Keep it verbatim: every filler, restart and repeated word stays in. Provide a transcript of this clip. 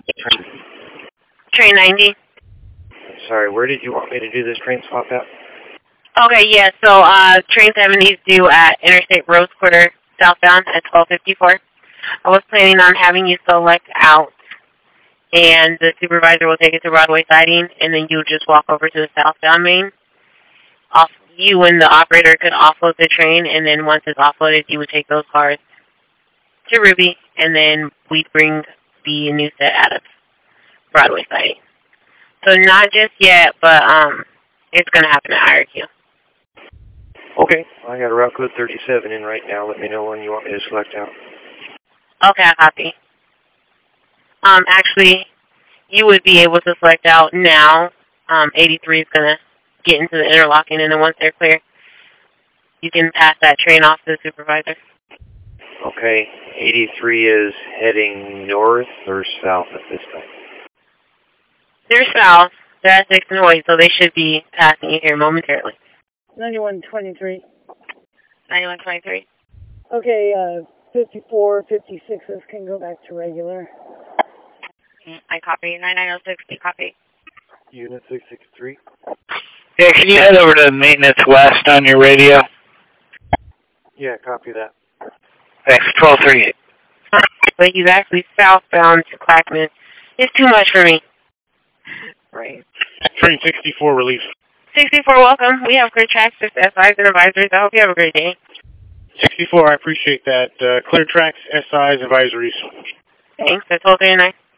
Train ninety. Sorry, where did you want me to do this train swap at? Okay, yeah, so uh, train seventy is due at Interstate Rose Quarter southbound at twelve fifty-four. I was planning on having you select out, and the supervisor will take it to Broadway siding, and then you just walk over to the southbound main. Off, you and the operator could offload the train, and then once it's offloaded, you would take those cars to Ruby, and then we'd bring the new set out of Broadway siding. So not just yet, but um, it's going to happen at I R Q. Okay, I got a route code thirty-seven in right now. Let me know when you want me to select out. Okay, I copy. Um, actually, you would be able to select out now. Um, eighty-three is going to get into the interlocking, and then once they're clear, you can pass that train off to the supervisor. Okay, eighty-three is heading north or south at this time? They're south. They're at six and away, so they should be passing you here momentarily. ninety-one twenty-three. ninety-one twenty-three. Okay, uh, fifty-four fifty-sixes can go back to regular. I copy. ninety-nine oh six, I copy. Unit six six three. Yeah, can you head over to maintenance west on your radio? Yeah, copy that. Thanks, twelve thirty-eight. But he's actually southbound to Clackman. It's too much for me. Right. Train sixty-four release. sixty-four, welcome. We have clear tracks, just S Is and advisories. I hope you have a great day. sixty-four, I appreciate that. Uh, clear tracks, S Is, advisories. Thanks. That's twelve thirty-nine.